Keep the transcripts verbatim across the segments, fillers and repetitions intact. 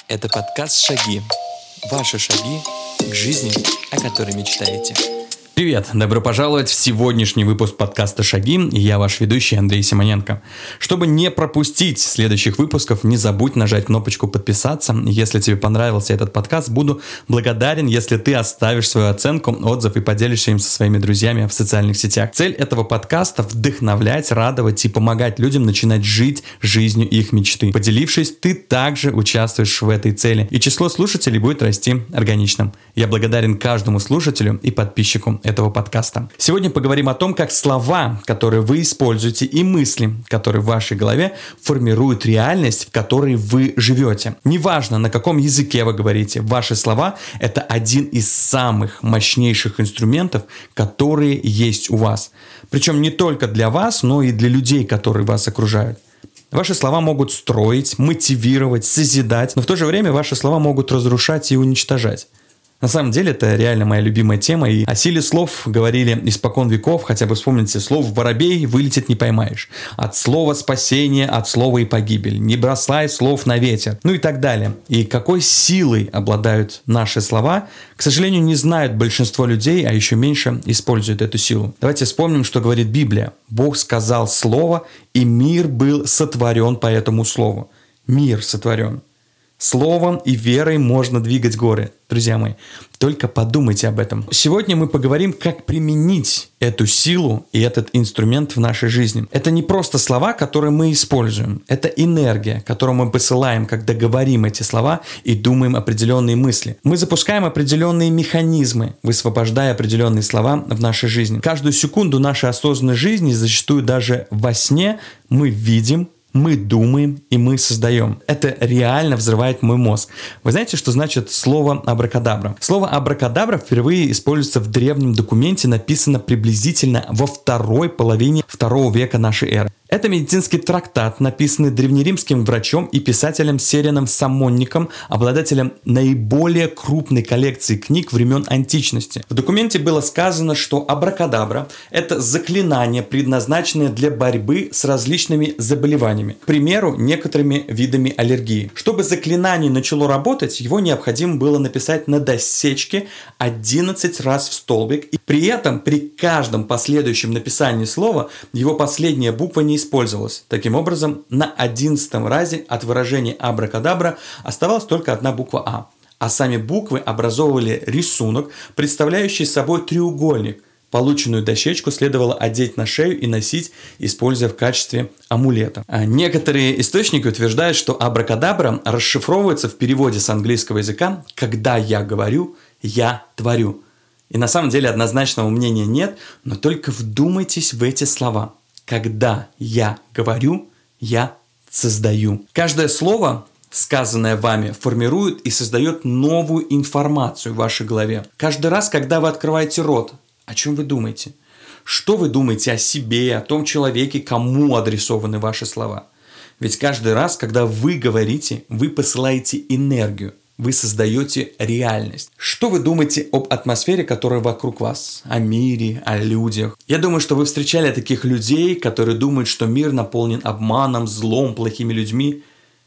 Это подкаст «Шаги». Ваши шаги к жизни, о которой мечтаете. Привет! Добро пожаловать в сегодняшний выпуск подкаста «Шаги». И я ваш ведущий Андрей Симоненко. Чтобы не пропустить следующих выпусков, не забудь нажать кнопочку «Подписаться». Если тебе понравился этот подкаст, буду благодарен, если ты оставишь свою оценку, отзыв и поделишься им со своими друзьями в социальных сетях. Цель этого подкаста – вдохновлять, радовать и помогать людям начинать жить жизнью их мечты. Поделившись, ты также участвуешь в этой цели, и число слушателей будет расти органично. Я благодарен каждому слушателю и подписчику этого подкаста. Сегодня поговорим о том, как слова, которые вы используете, и мысли, которые в вашей голове, формируют реальность, в которой вы живете. Неважно, на каком языке вы говорите, ваши слова – это один из самых мощнейших инструментов, которые есть у вас. Причем не только для вас, но и для людей, которые вас окружают. Ваши слова могут строить, мотивировать, созидать, но в то же время ваши слова могут разрушать и уничтожать. На самом деле, это реально моя любимая тема, и о силе слов говорили испокон веков, хотя бы вспомните, слово «воробей» вылетит не поймаешь, от слова «спасение», от слова и погибель, не бросай слов на ветер, ну и так далее. И какой силой обладают наши слова, к сожалению, не знают большинство людей, а еще меньше используют эту силу. Давайте вспомним, что говорит Библия. Бог сказал слово, и мир был сотворен по этому слову. Мир сотворен. Словом и верой можно двигать горы. Друзья мои, только подумайте об этом. Сегодня мы поговорим, как применить эту силу и этот инструмент в нашей жизни. Это не просто слова, которые мы используем. Это энергия, которую мы посылаем, когда говорим эти слова и думаем определенные мысли. Мы запускаем определенные механизмы, высвобождая определенные слова в нашей жизни. Каждую секунду нашей осознанной жизни, зачастую даже во сне, мы видим, мы думаем и мы создаем. Это реально взрывает мой мозг. Вы знаете, что значит слово абракадабра? Слово абракадабра впервые используется в древнем документе, написано приблизительно во второй половине второго века нашей эры. Это медицинский трактат, написанный древнеримским врачом и писателем Сиреном Самонником, обладателем наиболее крупной коллекции книг времен античности. В документе было сказано, что абракадабра – это заклинание, предназначенное для борьбы с различными заболеваниями, к примеру, некоторыми видами аллергии. Чтобы заклинание начало работать, его необходимо было написать на дощечке одиннадцать раз в столбик, и при этом при каждом последующем написании слова его последняя буква не использовалась. Таким образом, на одиннадцатом разе от выражения абракадабра оставалась только одна буква «А», а сами буквы образовывали рисунок, представляющий собой треугольник. Полученную дощечку следовало одеть на шею и носить, используя в качестве амулета. А некоторые источники утверждают, что абракадабра расшифровывается в переводе с английского языка «когда я говорю, я творю». И на самом деле однозначного мнения нет, но только вдумайтесь в эти слова. Когда я говорю, я создаю. Каждое слово, сказанное вами, формирует и создает новую информацию в вашей голове. Каждый раз, когда вы открываете рот, о чем вы думаете? Что вы думаете о себе, о том человеке, кому адресованы ваши слова? Ведь каждый раз, когда вы говорите, вы посылаете энергию. Вы создаете реальность. Что вы думаете об атмосфере, которая вокруг вас? О мире, о людях? Я думаю, что вы встречали таких людей, которые думают, что мир наполнен обманом, злом, плохими людьми.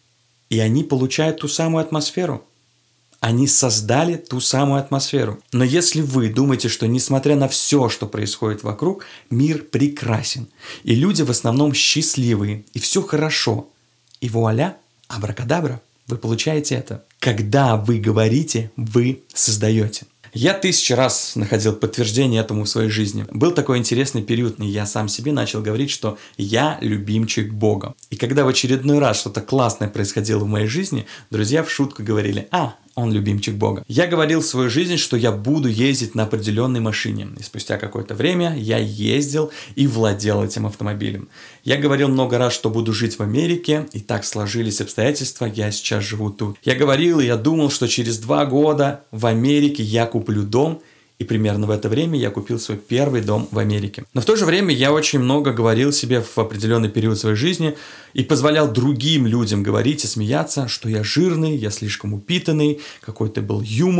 И они получают ту самую атмосферу. Они создали ту самую атмосферу. Но если вы думаете, что несмотря на все, что происходит вокруг, мир прекрасен, и люди в основном счастливые, и все хорошо, и вуаля, абракадабра, вы получаете это. Когда вы говорите, вы создаете. Я тысячу раз находил подтверждение этому в своей жизни. Был такой интересный период, и я сам себе начал говорить, что я любимчик Бога. И когда в очередной раз что-то классное происходило в моей жизни, друзья в шутку говорили: «А, он любимчик Бога». Я говорил в свою жизнь, что я буду ездить на определенной машине. И спустя какое-то время я ездил и владел этим автомобилем. Я говорил много раз, что буду жить в Америке, и так сложились обстоятельства, я сейчас живу тут. Я говорил и я думал, что через два года в Америке я куплю дом, и примерно в это время я купил свой первый дом в Америке. Но в то же время я очень много говорил себе в определенный период своей жизни и позволял другим людям говорить и смеяться, что я жирный, я слишком упитанный, какой-то был юмор.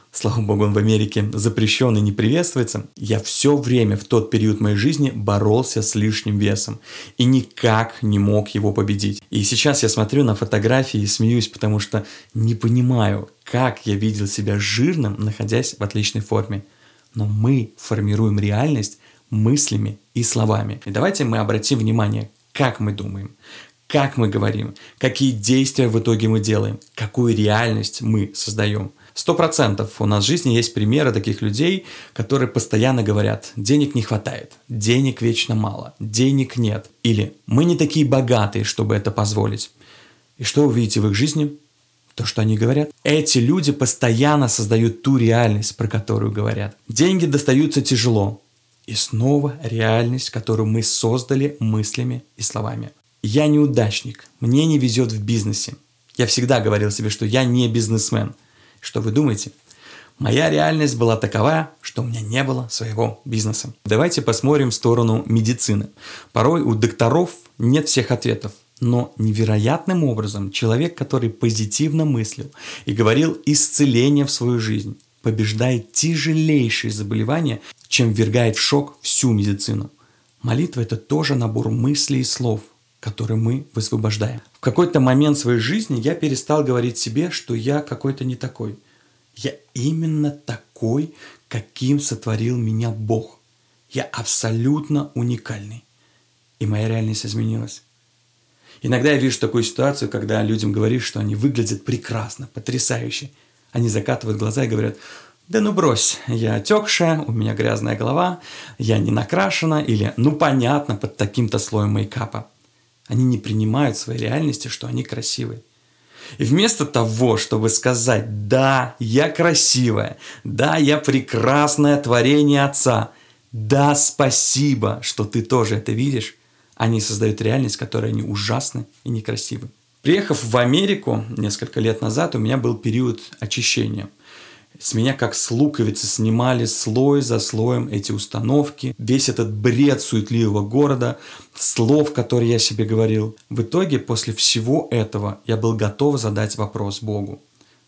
слава богу, он в Америке запрещен и не приветствуется, я все время в тот период моей жизни боролся с лишним весом и никак не мог его победить. И сейчас я смотрю на фотографии и смеюсь, потому что не понимаю, как я видел себя жирным, находясь в отличной форме. Но мы формируем реальность мыслями и словами. И давайте мы обратим внимание, как мы думаем, как мы говорим, какие действия в итоге мы делаем, какую реальность мы создаем. Сто процентов у нас в жизни есть примеры таких людей, которые постоянно говорят: денег не хватает, денег вечно мало, денег нет. Или мы не такие богатые, чтобы это позволить. И что вы видите в их жизни? То, что они говорят. Эти люди постоянно создают ту реальность, про которую говорят. Деньги достаются тяжело. И снова реальность, которую мы создали мыслями и словами. Я неудачник, мне не везет в бизнесе. Я всегда говорил себе, что я не бизнесмен. Что вы думаете? Моя реальность была такова, что у меня не было своего бизнеса. Давайте посмотрим в сторону медицины. Порой у докторов нет всех ответов. Но невероятным образом человек, который позитивно мыслил и говорил исцеление в свою жизнь, побеждает тяжелейшие заболевания, чем ввергает в шок всю медицину. Молитва – это тоже набор мыслей и слов, которые мы высвобождаем. В какой-то момент своей жизни я перестал говорить себе, что я какой-то не такой. Я именно такой, каким сотворил меня Бог. Я абсолютно уникальный. И моя реальность изменилась. Иногда я вижу такую ситуацию, когда людям говоришь, что они выглядят прекрасно, потрясающе. Они закатывают глаза и говорят: да ну брось, я отекшая, у меня грязная голова, я не накрашена, или ну понятно, под таким-то слоем мейкапа. Они не принимают своей реальности, что они красивые. И вместо того, чтобы сказать: да, я красивая, да, я прекрасное творение Отца, да, спасибо, что ты тоже это видишь, они создают реальность, в которой они ужасны и некрасивы. Приехав в Америку несколько лет назад, у меня был период очищения. С меня как с луковицы снимали слой за слоем эти установки, весь этот бред суетливого города, слов, которые я себе говорил. В итоге, после всего этого, я был готов задать вопрос Богу: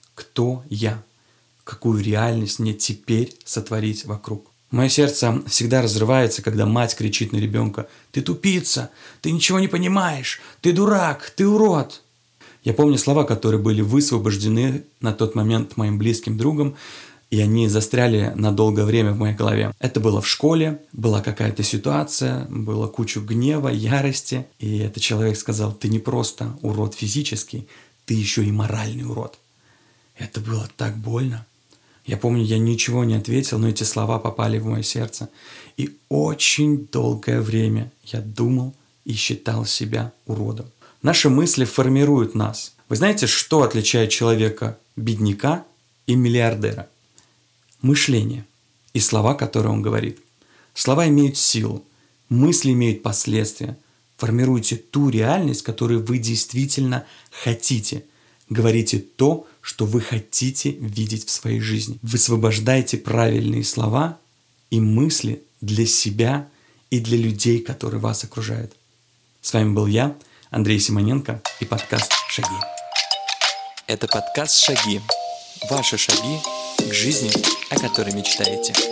кто я? Какую реальность мне теперь сотворить вокруг? Мое сердце всегда разрывается, когда мать кричит на ребенка: ты тупица, ты ничего не понимаешь, ты дурак, ты урод. Я помню слова, которые были высвобождены на тот момент моим близким другом, и они застряли на долгое время в моей голове. Это было в школе, была какая-то ситуация, было кучу гнева, ярости, и этот человек сказал: ты не просто урод физический, ты еще и моральный урод. Это было так больно. Я помню, я ничего не ответил, но эти слова попали в мое сердце. И очень долгое время я думал и считал себя уродом. Наши мысли формируют нас. Вы знаете, что отличает человека бедняка и миллиардера? Мышление и слова, которые он говорит. Слова имеют силу, мысли имеют последствия. Формируйте ту реальность, которую вы действительно хотите. Говорите то, что вы хотите видеть в своей жизни. Высвобождайте правильные слова и мысли для себя и для людей, которые вас окружают. С вами был я, Андрей Симоненко, и подкаст «Шаги». Это подкаст «Шаги». Ваши шаги к жизни, о которой мечтаете.